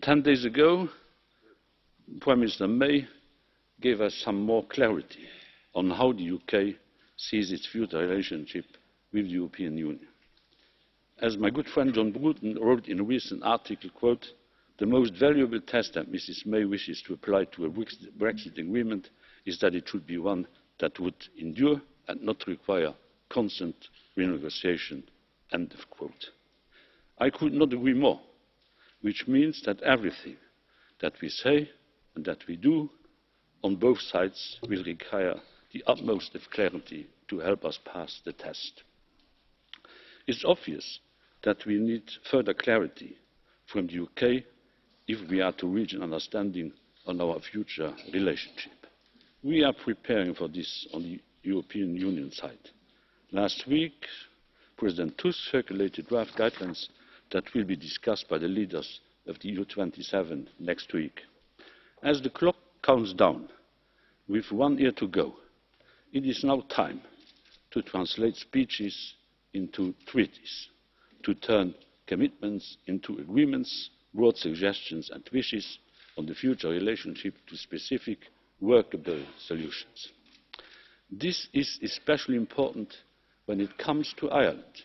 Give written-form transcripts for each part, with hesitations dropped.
10 days ago, Prime Minister May gave us some more clarity on how the UK sees its future relationship with the European Union. As my good friend John Bruton wrote in a recent article, quote, "The most valuable test that Mrs May wishes to apply to a Brexit agreement is that it should be one that would endure and not require constant renegotiation." End of quote. I could not agree more, which means that everything that we say and that we do on both sides will require the utmost of clarity to help us pass the test. It's obvious that we need further clarity from the UK if we are to reach an understanding on our future relationship. We are preparing for this on the European Union side. Last week, President Tusk circulated draft guidelines that will be discussed by the leaders of the EU27 next week. As the clock counts down, with 1 year to go, it is now time to translate speeches into treaties, to turn commitments into agreements, broad suggestions and wishes on the future relationship to specific workable solutions. This is especially important when it comes to Ireland.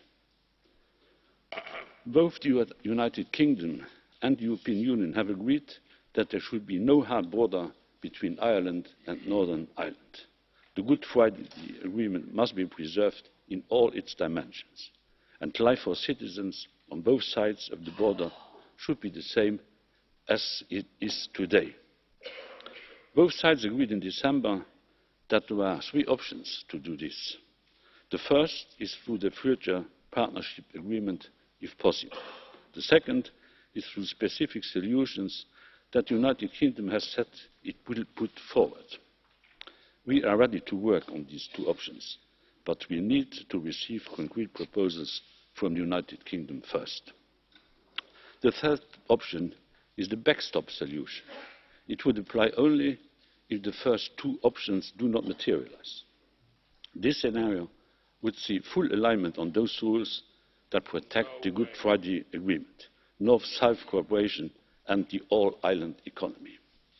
Both the United Kingdom and the European Union have agreed that there should be no hard border between Ireland and Northern Ireland. The Good Friday Agreement must be preserved in all its dimensions, and life for citizens on both sides of the border should be the same as it is today. Both sides agreed in December that there are 3 options to do this. The first is through the future partnership agreement, if possible. The second is through specific solutions that the United Kingdom has said it will put forward. We are ready to work on these 2 options, but we need to receive concrete proposals from the United Kingdom first. The third option is the backstop solution. It would apply only if the first 2 options do not materialise. This scenario would see full alignment on those rules that protect the Good Friday Agreement, North-South cooperation and the all-island economy.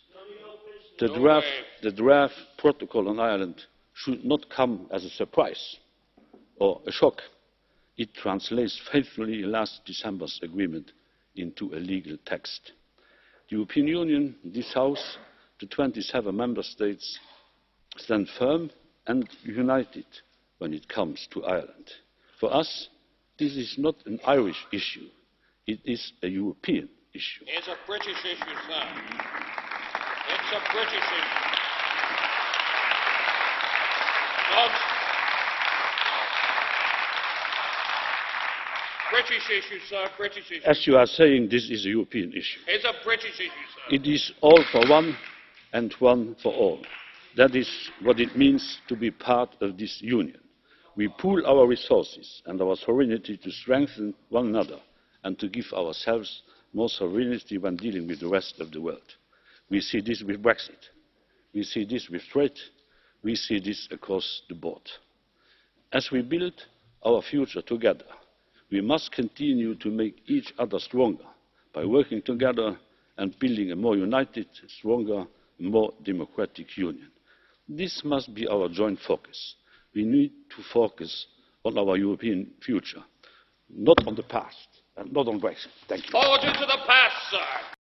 The draft protocol on Ireland should not come as a surprise or a shock. It translates faithfully last December's agreement into a legal text. The European Union, this House, the 27 member states stand firm and united when it comes to Ireland. For us, this is not an Irish issue. It is a European issue. It's a British issue, sir. It's a British issue. British issue, sir. British issue. As you are saying, this is a European issue. It's a British issue, sir. It is all for one and one for all. That is what it means to be part of this union. We pool our resources and our sovereignty to strengthen one another and to give ourselves more sovereignty when dealing with the rest of the world. We see this with Brexit. We see this with trade. We see this across the board. As we build our future together, we must continue to make each other stronger by working together and building a more united, stronger, more democratic union. This must be our joint focus. We need to focus on our European future, not on the past and not on Brexit. Thank you. Forward into the past, sir.